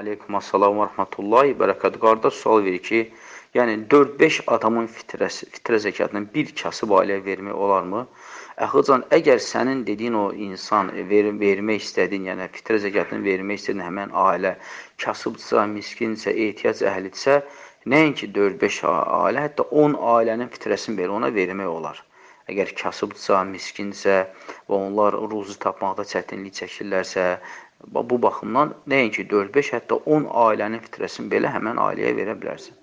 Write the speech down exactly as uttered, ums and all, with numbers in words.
Aleykum assalam və rəhmətullahi bərəkət. Qardaş sual verir ki, yəni dörd-beş adamın fitrəsi, fitrə zəkatının bir kasıb ailəyə vermək olarmı? Əxıcan, əgər sənin dediyin o insan ver, vermək istədiyin, yəni fitrə zəkatını vermək istədiyin həmən ailə kasıbdırsa, miskindirsə, ehtiyac əhlidirsə, nəinki dörd-beş ailə, hətta on ailənin fitrəsini belə ona vermək olar. Əgər kasıbdırsa, miskindirsə və onlar ruzi tapmaqda çətinlik çəkirlərsə, bu baxımdan nəinki dörd-beş, hətta on ailənin fitrəsini belə həmən ailəyə verə bilərsən.